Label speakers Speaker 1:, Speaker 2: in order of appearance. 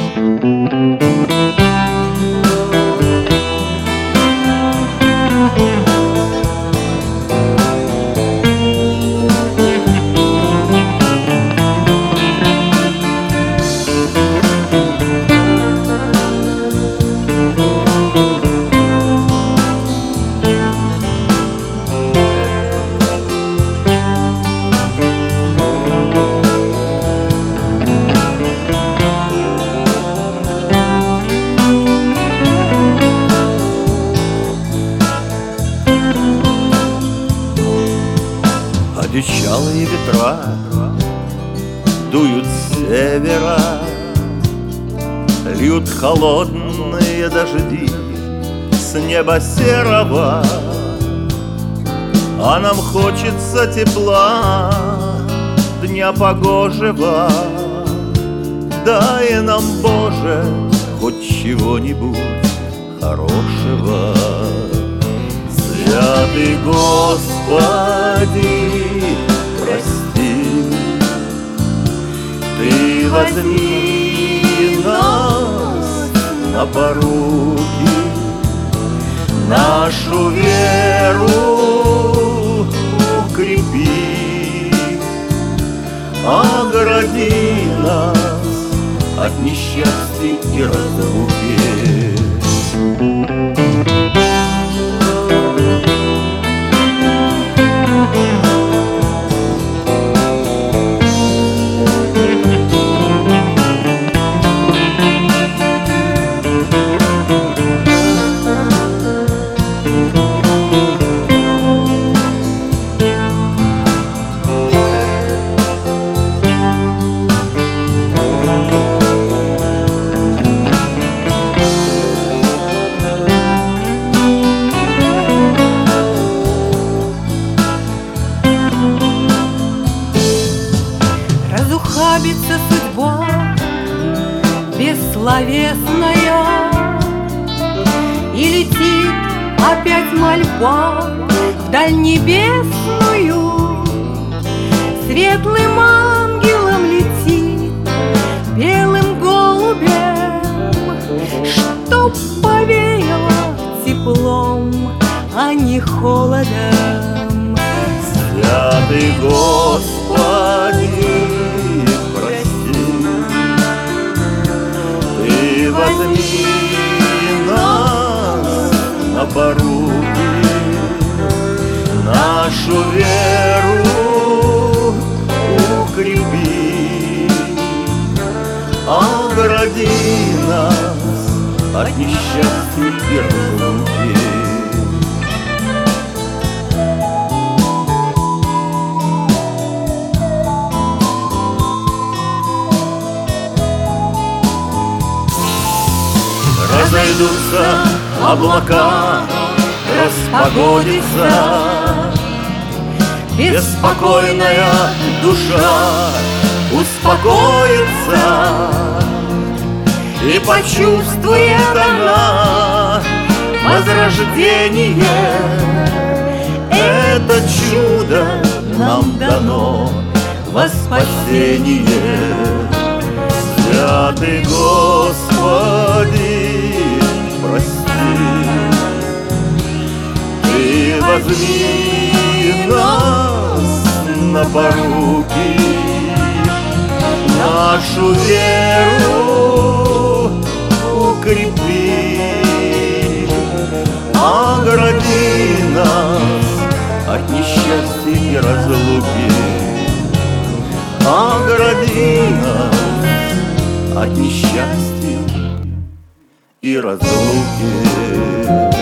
Speaker 1: Одичалые ветра дуют с севера, льют холодные дожди с неба серого, а нам хочется тепла, дня погожего. Дай нам, Боже, хоть чего-нибудь хорошего. Святый Господи, прости, Ты возьми нас на поруки, нашу веру укрепи, огради нас от несчастья и разлуки.
Speaker 2: Разухабится судьба бессловесная, и летит опять мольба вдаль небесную. Светлым ангелом летит, белым голубем, чтоб повеяло теплом, а не холодом.
Speaker 1: Святый Господи, прости, Ты возьми нас на поруки, нашу веру укрепи, огради нас от несчастья и разлуки. Разойдутся облака, распогодится, беспокойная душа успокоится, и почувствует она возрождение. Это чудо нам дано во спасение. Святый Господи, прости, Ты возьми нас на поруки, нашу веру укрепи, огради нас от несчастья и разлуки, огради нас от несчастья и разлуки.